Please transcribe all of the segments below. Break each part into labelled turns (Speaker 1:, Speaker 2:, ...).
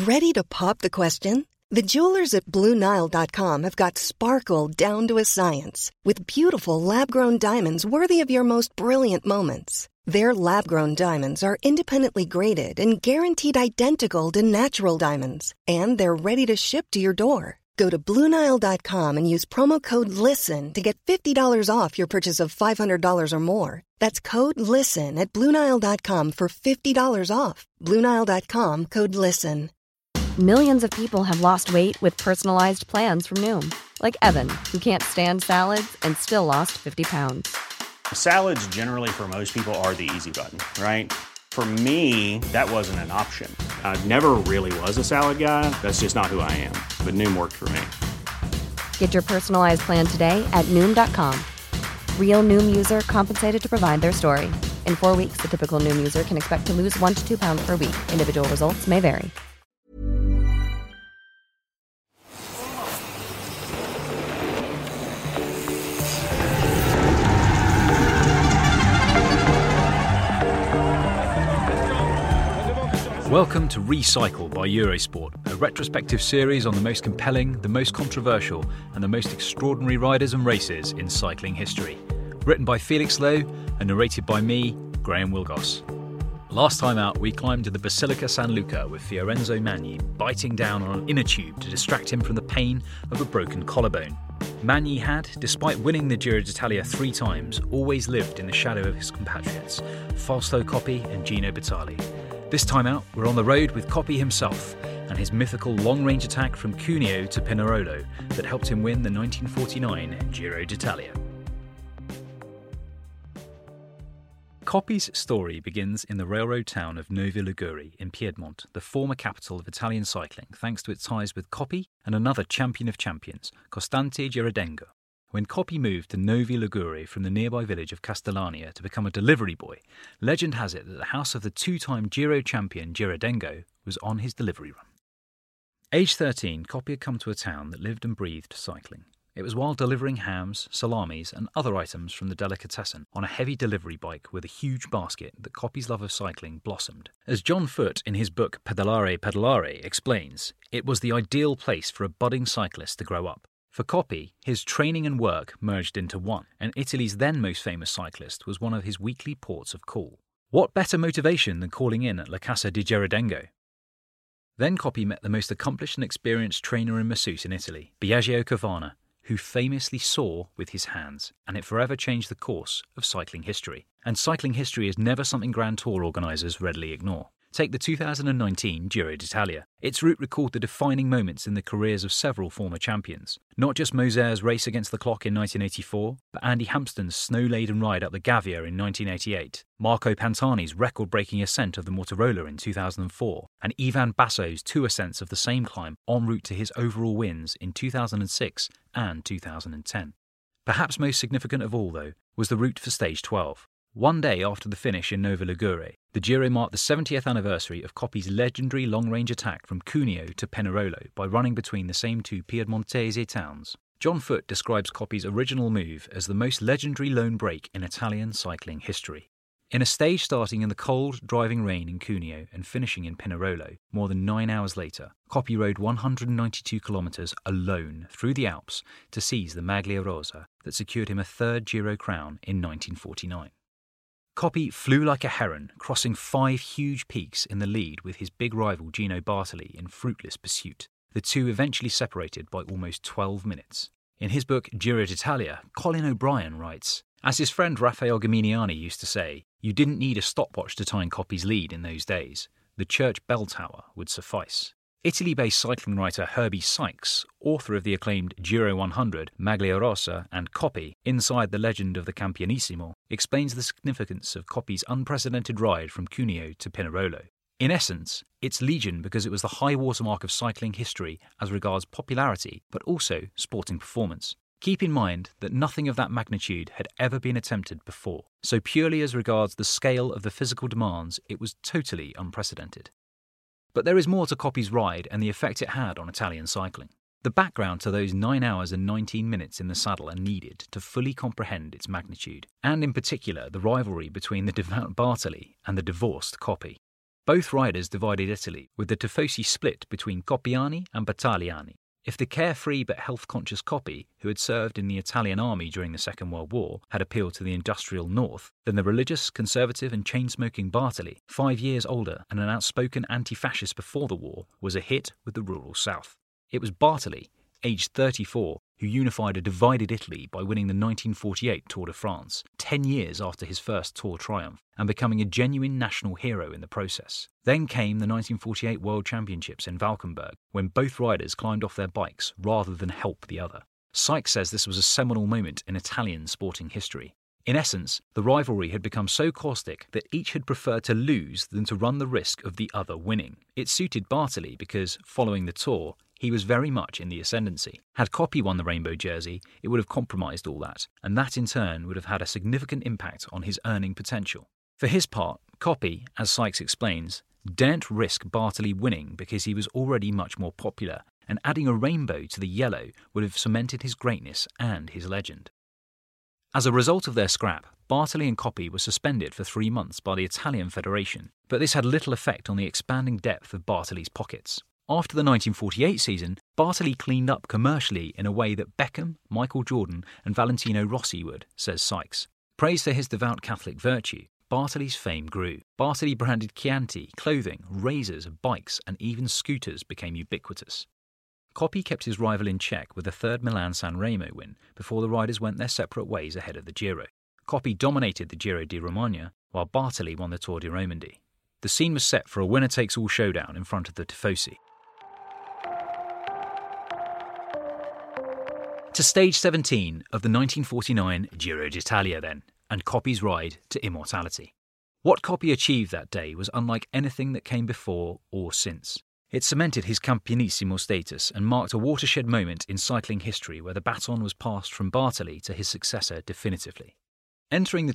Speaker 1: Ready to pop the question? The jewelers at BlueNile.com have got sparkle down to a science with beautiful lab-grown diamonds worthy of your most brilliant moments. Their lab-grown diamonds are independently graded and guaranteed identical to natural diamonds, and they're ready to ship to your door. Go to BlueNile.com and use promo code LISTEN to get $50 off your purchase of $500 or more. That's code LISTEN at BlueNile.com for $50 off. BlueNile.com, code LISTEN.
Speaker 2: Millions of people have lost weight with personalized plans from Noom. Like Evan, who can't stand salads and still lost 50 pounds.
Speaker 3: Salads generally for most people are the easy button, right? For me, that wasn't an option. I never really was a salad guy. That's just not who I am. But Noom worked for me.
Speaker 2: Get your personalized plan today at Noom.com. Real Noom user compensated to provide their story. In 4 weeks, the typical Noom user can expect to lose 1 to 2 pounds per week. Individual results may vary.
Speaker 4: Welcome to Recycle by Eurosport, a retrospective series on the most compelling, the most controversial, and the most extraordinary riders and races in cycling history. Written by Felix Lowe and narrated by me, Graham Wilgoss. Last time out, we climbed to the Basilica San Luca with Fiorenzo Magni biting down on an inner tube to distract him from the pain of a broken collarbone. Magni had, despite winning the Giro d'Italia 3 times, always lived in the shadow of his compatriots, Fausto Coppi and Gino Bartali. This time out, we're on the road with Coppi himself and his mythical long-range attack from Cuneo to Pinerolo that helped him win the 1949 Giro d'Italia. Coppi's story begins in the railroad town of Novi Ligure in Piedmont, the former capital of Italian cycling, thanks to its ties with Coppi and another champion of champions, Costante Girardengo. When Coppi moved to Novi Ligure from the nearby village of Castellania to become a delivery boy, legend has it that the house of the 2-time Giro champion Girardengo was on his delivery run. Aged 13, Coppi had come to a town that lived and breathed cycling. It was while delivering hams, salamis and other items from the delicatessen on a heavy delivery bike with a huge basket that Coppi's love of cycling blossomed. As John Foote in his book Pedalare Pedalare explains, it was the ideal place for a budding cyclist to grow up. For Coppi, his training and work merged into one, and Italy's then most famous cyclist was one of his weekly ports of call. What better motivation than calling in at La Casa di Girardengo? Then Coppi met the most accomplished and experienced trainer and masseuse in Italy, Biagio Cavana, who famously saw with his hands, and it forever changed the course of cycling history. And cycling history is never something Grand Tour organisers readily ignore. Take the 2019 Giro d'Italia. Its route recalled the defining moments in the careers of several former champions. Not just Moser's race against the clock in 1984, but Andy Hampsten's snow-laden ride up the Gavia in 1988, Marco Pantani's record-breaking ascent of the Morterola in 2004, and Ivan Basso's 2 ascents of the same climb en route to his overall wins in 2006 and 2010. Perhaps most significant of all, though, was the route for Stage 12. One day after the finish in Novi Ligure, the Giro marked the 70th anniversary of Coppi's legendary long-range attack from Cuneo to Pinerolo by running between the same 2 Piedmontese towns. John Foote describes Coppi's original move as the most legendary lone break in Italian cycling history. In a stage starting in the cold, driving rain in Cuneo and finishing in Pinerolo, more than 9 hours later, Coppi rode 192 kilometres alone through the Alps to seize the Maglia Rosa that secured him a 3rd Giro crown in 1949. Coppi flew like a heron, crossing 5 huge peaks in the lead with his big rival Gino Bartali in fruitless pursuit. The two eventually separated by almost 12 minutes. In his book Giro d'Italia, Colin O'Brien writes, as his friend Raphael Gaminiani used to say, you didn't need a stopwatch to time Coppi's lead in those days. The church bell tower would suffice. Italy-based cycling writer Herbie Sykes, author of the acclaimed Giro 100, Maglia Rosa and Coppi, Inside the Legend of the Campionissimo, explains the significance of Coppi's unprecedented ride from Cuneo to Pinerolo. In essence, it's legion because it was the high watermark of cycling history as regards popularity, but also sporting performance. Keep in mind that nothing of that magnitude had ever been attempted before, so purely as regards the scale of the physical demands, it was totally unprecedented. But there is more to Coppi's ride and the effect it had on Italian cycling. The background to those 9 hours and 19 minutes in the saddle are needed to fully comprehend its magnitude, and in particular the rivalry between the devout Bartali and the divorced Coppi. Both riders divided Italy, with the Tifosi split between Coppiani and Battagliani. If the carefree but health-conscious Coppi, who had served in the Italian army during the Second World War, had appealed to the industrial north, then the religious, conservative and chain-smoking Bartali, 5 years older and an outspoken anti-fascist before the war, was a hit with the rural south. It was Bartali, aged 34, who unified a divided Italy by winning the 1948 Tour de France, 10 years after his first Tour triumph, and becoming a genuine national hero in the process. Then came the 1948 World Championships in Valkenburg, when both riders climbed off their bikes rather than help the other. Sykes says this was a seminal moment in Italian sporting history. In essence, the rivalry had become so caustic that each had preferred to lose than to run the risk of the other winning. It suited Bartali because, following the Tour, he was very much in the ascendancy. Had Coppi won the rainbow jersey, it would have compromised all that, and that in turn would have had a significant impact on his earning potential. For his part, Coppi, as Sykes explains, daren't risk Bartali winning because he was already much more popular, and adding a rainbow to the yellow would have cemented his greatness and his legend. As a result of their scrap, Bartali and Coppi were suspended for 3 months by the Italian Federation, but this had little effect on the expanding depth of Bartali's pockets. After the 1948 season, Bartali cleaned up commercially in a way that Beckham, Michael Jordan and Valentino Rossi would, says Sykes. Praised for his devout Catholic virtue, Bartali's fame grew. Bartali branded Chianti, clothing, razors, bikes and even scooters became ubiquitous. Coppi kept his rival in check with a third Milan-San Remo win before the riders went their separate ways ahead of the Giro. Coppi dominated the Giro di Romagna, while Bartali won the Tour di Romandie. The scene was set for a winner-takes-all showdown in front of the Tifosi. To stage 17 of the 1949 Giro d'Italia then, and Coppi's ride to immortality. What Coppi achieved that day was unlike anything that came before or since. It cemented his campionissimo status and marked a watershed moment in cycling history where the baton was passed from Bartali to his successor definitively. Entering the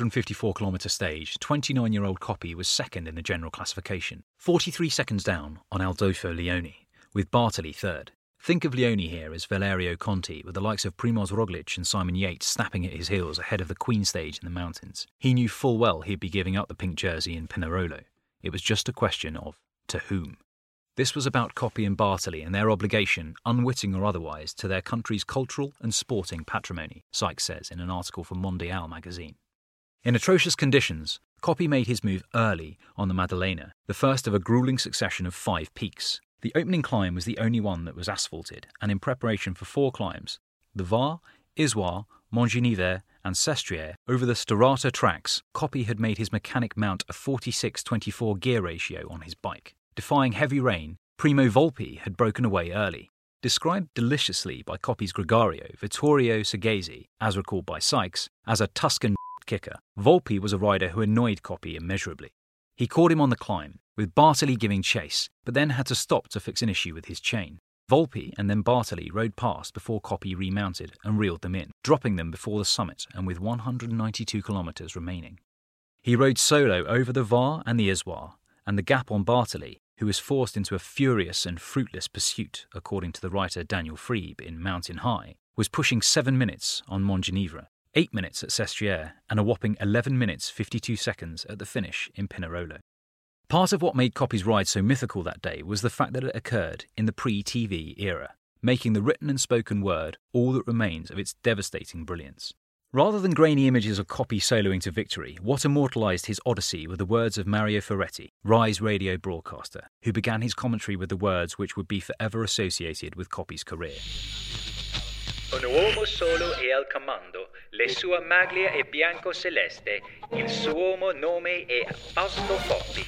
Speaker 4: 254km stage, 29-year-old Coppi was second in the general classification, 43 seconds down on Adolfo Leoni, with Bartali third. Think of Leoni here as Valerio Conti, with the likes of Primoz Roglic and Simon Yates snapping at his heels ahead of the Queen stage in the mountains. He knew full well he'd be giving up the pink jersey in Pinerolo. It was just a question of to whom. This was about Coppi and Bartali and their obligation, unwitting or otherwise, to their country's cultural and sporting patrimony, Sykes says in an article for Mondial magazine. In atrocious conditions, Coppi made his move early on the Maddalena, the first of a gruelling succession of 5 peaks. The opening climb was the only one that was asphalted, and in preparation for 4 climbs, the Var, Isoire, Montgenièvre and Sestriere, over the Sterata tracks, Coppi had made his mechanic mount a 46-24 gear ratio on his bike. Defying heavy rain, Primo Volpi had broken away early. Described deliciously by Coppi's gregario, Vittorio Segesi, as recalled by Sykes, as a Tuscan kicker, Volpi was a rider who annoyed Coppi immeasurably. He caught him on the climb, with Bartali giving chase, but then had to stop to fix an issue with his chain. Volpi and then Bartali rode past before Coppi remounted and reeled them in, dropping them before the summit and with 192 kilometres remaining. He rode solo over the Var and the Isoire, and the gap on Bartali, who was forced into a furious and fruitless pursuit, according to the writer Daniel Friebe in Mountain High, was pushing 7 minutes on Montgenièvre, 8 minutes at Sestriere, and a whopping 11 minutes 52 seconds at the finish in Pinerolo. Part of what made Coppi's ride so mythical that day was the fact that it occurred in the pre-TV era, making the written and spoken word all that remains of its devastating brilliance. Rather than grainy images of Coppi soloing to victory, what immortalised his odyssey were the words of Mario Ferretti, Rise radio broadcaster, who began his commentary with the words which would be forever associated with Coppi's career.
Speaker 5: Un uomo solo e al comando, le sua maglia è bianco celeste, il suo nome è Fausto Coppi.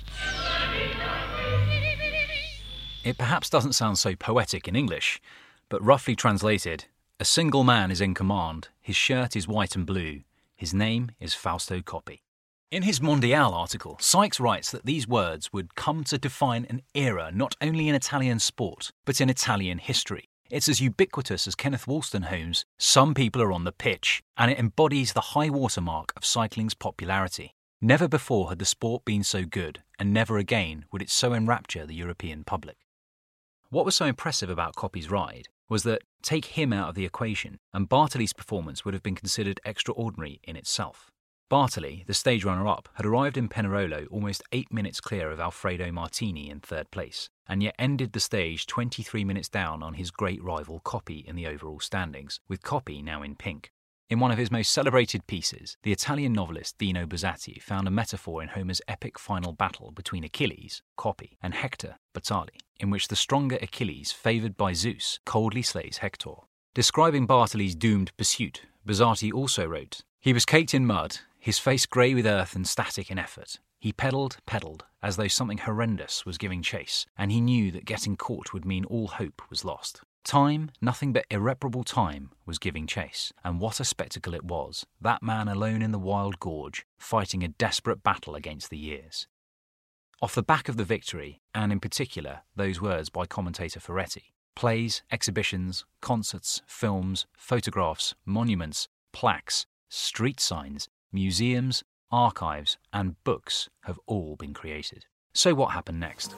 Speaker 4: It perhaps doesn't sound so poetic in English, but roughly translated, a single man is in command, his shirt is white and blue, his name is Fausto Coppi. In his Mondial article, Sykes writes that these words would come to define an era not only in Italian sport, but in Italian history. It's as ubiquitous as Kenneth Wolstenholme's "Some people are on the pitch," and it embodies the high watermark of cycling's popularity. Never before had the sport been so good, and never again would it so enrapture the European public. What was so impressive about Coppi's ride was that, take him out of the equation, and Bartali's performance would have been considered extraordinary in itself. Bartali, the stage runner-up, had arrived in Pinerolo almost 8 minutes clear of Alfredo Martini in third place, and yet ended the stage 23 minutes down on his great rival Coppi in the overall standings, with Coppi now in pink. In one of his most celebrated pieces, the Italian novelist Dino Buzzati found a metaphor in Homer's epic final battle between Achilles, Coppi, and Hector, Bartali, in which the stronger Achilles, favoured by Zeus, coldly slays Hector. Describing Bartali's doomed pursuit, Buzzati also wrote, "He was caked in mud, his face grey with earth and static in effort. He pedalled, as though something horrendous was giving chase, and he knew that getting caught would mean all hope was lost. Time, nothing but irreparable time, was giving chase, and what a spectacle it was, that man alone in the wild gorge, fighting a desperate battle against the years." Off the back of the victory, and in particular those words by commentator Ferretti, plays, exhibitions, concerts, films, photographs, monuments, plaques, street signs, museums, archives, and books have all been created. So what happened next?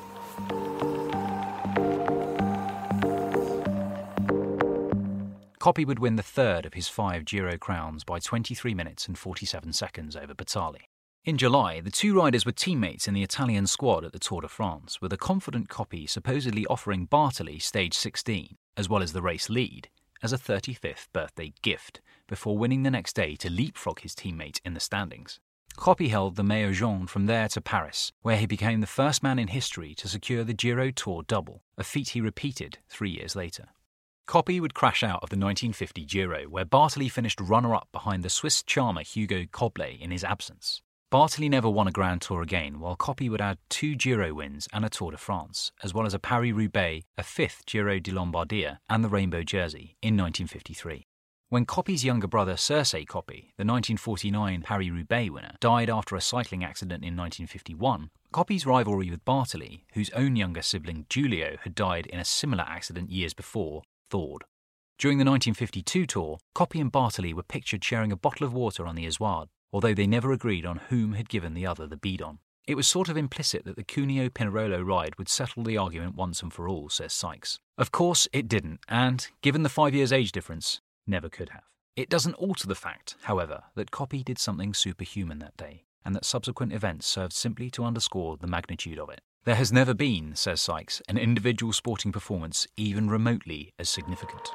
Speaker 4: Coppi would win the third of his 5 Giro crowns by 23 minutes and 47 seconds over Bartali. In July, the two riders were teammates in the Italian squad at the Tour de France, with a confident Coppi supposedly offering Bartali stage 16, as well as the race lead, as a 35th birthday gift, before winning the next day to leapfrog his teammate in the standings. Coppi held the Maillot Jaune from there to Paris, where he became the first man in history to secure the Giro Tour double, a feat he repeated 3 years later. Coppi would crash out of the 1950 Giro, where Bartali finished runner-up behind the Swiss charmer Hugo Koblet in his absence. Bartali never won a Grand Tour again, while Coppi would add 2 Giro wins and a Tour de France, as well as a Paris-Roubaix, a 5th Giro di Lombardia, and the Rainbow Jersey in 1953. When Coppi's younger brother Serse Coppi, the 1949 Paris-Roubaix winner, died after a cycling accident in 1951, Coppi's rivalry with Bartali, whose own younger sibling Giulio had died in a similar accident years before, thawed. During the 1952 Tour, Coppi and Bartali were pictured sharing a bottle of water on the Izoard, although they never agreed on whom had given the other the bidon. It was sort of implicit that the Cuneo-Pinerolo ride would settle the argument once and for all, says Sykes. Of course it didn't, and, given the 5 years age difference, never could have. It doesn't alter the fact, however, that Coppi did something superhuman that day, and that subsequent events served simply to underscore the magnitude of it. There has never been, says Sykes, an individual sporting performance even remotely as significant.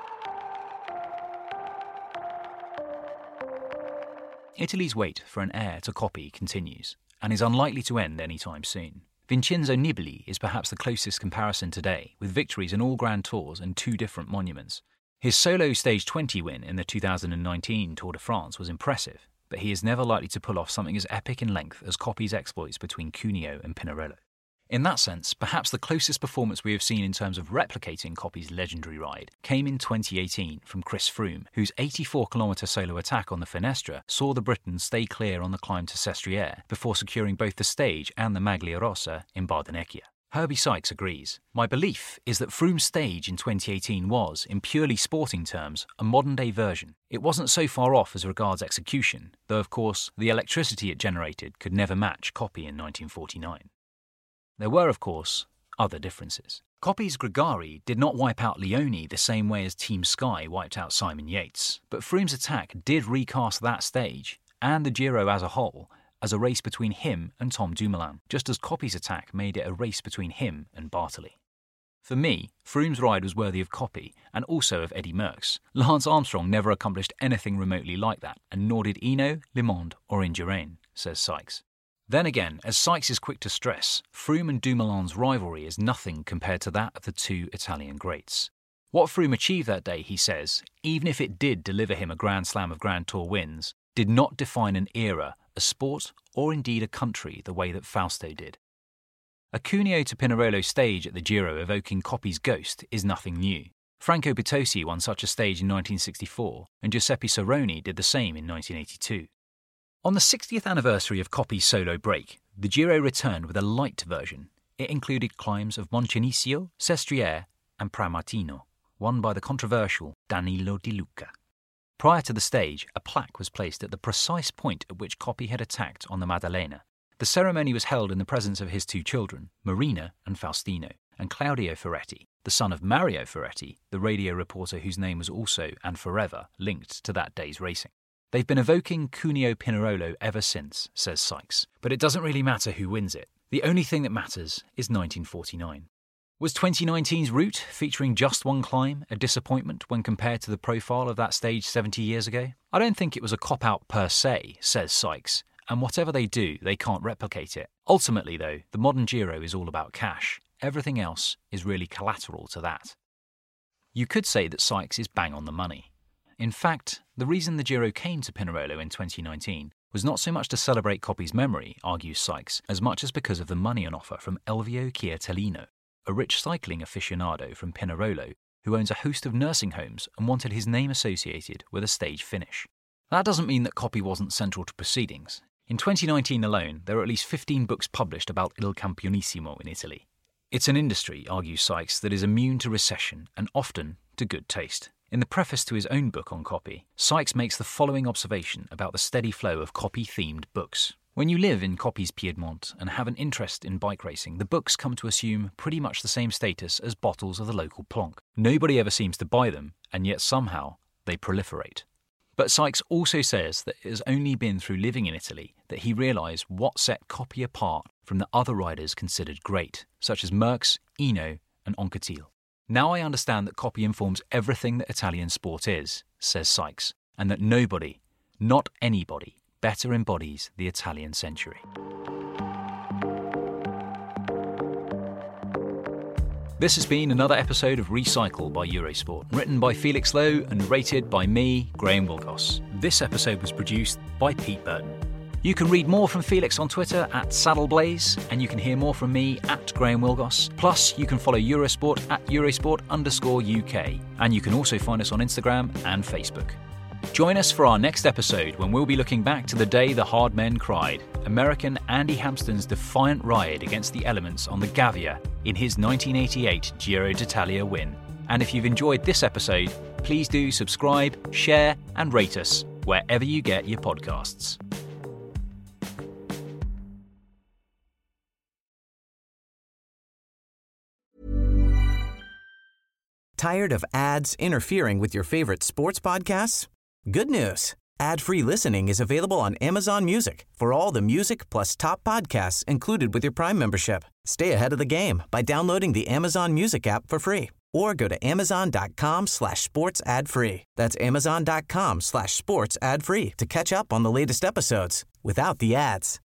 Speaker 4: Italy's wait for an heir to Coppi continues, and is unlikely to end anytime soon. Vincenzo Nibali is perhaps the closest comparison today, with victories in all Grand Tours and 2 different monuments. His solo Stage 20 win in the 2019 Tour de France was impressive, but he is never likely to pull off something as epic in length as Coppi's exploits between Cuneo and Pinerolo. In that sense, perhaps the closest performance we have seen in terms of replicating Coppi's legendary ride came in 2018 from Chris Froome, whose 84-kilometre solo attack on the Finestra saw the Briton stay clear on the climb to Sestriere before securing both the stage and the Maglia Rossa in Bardonecchia. Herbie Sykes agrees. My belief is that Froome's stage in 2018 was, in purely sporting terms, a modern-day version. It wasn't so far off as regards execution, though of course the electricity it generated could never match Coppi in 1949. There were, of course, other differences. Coppi's Gregari did not wipe out Leone the same way as Team Sky wiped out Simon Yates, but Froome's attack did recast that stage, and the Giro as a whole, as a race between him and Tom Dumoulin, just as Coppi's attack made it a race between him and Bartali. For me, Froome's ride was worthy of Coppi, and also of Eddy Merckx. Lance Armstrong never accomplished anything remotely like that, and nor did Hinault, Le Monde or Indurain, says Sykes. Then again, as Sykes is quick to stress, Froome and Dumoulin's rivalry is nothing compared to that of the 2 Italian greats. What Froome achieved that day, he says, even if it did deliver him a Grand Slam of Grand Tour wins, did not define an era, a sport, or indeed a country the way that Fausto did. A Cuneo to Pinerolo stage at the Giro evoking Coppi's ghost is nothing new. Franco Bertozzi won such a stage in 1964, and Giuseppe Saroni did the same in 1982. On the 60th anniversary of Coppi's solo break, the Giro returned with a light version. It included climbs of Moncenisio, Sestriere and Pramartino, won by the controversial Danilo Di Luca. Prior to the stage, a plaque was placed at the precise point at which Coppi had attacked on the Maddalena. The ceremony was held in the presence of his 2 children, Marina and Faustino, and Claudio Ferretti, the son of Mario Ferretti, the radio reporter whose name was also and forever linked to that day's racing. They've been evoking Cuneo Pinerolo ever since, says Sykes. But it doesn't really matter who wins it. The only thing that matters is 1949. Was 2019's route, featuring just one climb, a disappointment when compared to the profile of that stage 70 years ago? I don't think it was a cop-out per se, says Sykes, and whatever they do, they can't replicate it. Ultimately, though, the modern Giro is all about cash. Everything else is really collateral to that. You could say that Sykes is bang on the money. In fact, the reason the Giro came to Pinerolo in 2019 was not so much to celebrate Coppi's memory, argues Sykes, as much as because of the money on offer from Elvio Chiartellino, a rich cycling aficionado from Pinerolo who owns a host of nursing homes and wanted his name associated with a stage finish. That doesn't mean that Coppi wasn't central to proceedings. In 2019 alone, there are at least 15 books published about Il Campionissimo in Italy. It's an industry, argues Sykes, that is immune to recession and often to good taste. In the preface to his own book on Coppi, Sykes makes the following observation about the steady flow of Coppi-themed books. When you live in Coppi's Piedmont and have an interest in bike racing, the books come to assume pretty much the same status as bottles of the local plonk. Nobody ever seems to buy them, and yet somehow they proliferate. But Sykes also says that it has only been through living in Italy that he realised what set Coppi apart from the other riders considered great, such as Merckx, Eno and Anquetil. Now I understand that Coppi informs everything that Italian sport is, says Sykes, and that nobody, not anybody, better embodies the Italian century. This has been another episode of Recycle by Eurosport, written by Felix Lowe and rated by me, Graham Wilgoss. This episode was produced by Pete Burton. You can read more from Felix on Twitter at Saddleblaze, and you can hear more from me at Graham Wilgoss. Plus, you can follow Eurosport at Eurosport_UK, and you can also find us on Instagram and Facebook. Join us for our next episode when we'll be looking back to the day the hard men cried, American Andy Hampston's defiant ride against the elements on the Gavia in his 1988 Giro d'Italia win. And if you've enjoyed this episode, please do subscribe, share and rate us wherever you get your podcasts.
Speaker 6: Tired of ads interfering with your favorite sports podcasts? Good news. Ad-free listening is available on Amazon Music for all the music plus top podcasts included with your Prime membership. Stay ahead of the game by downloading the Amazon Music app for free or go to amazon.com/sports ad free. That's amazon.com/sports ad free to catch up on the latest episodes without the ads.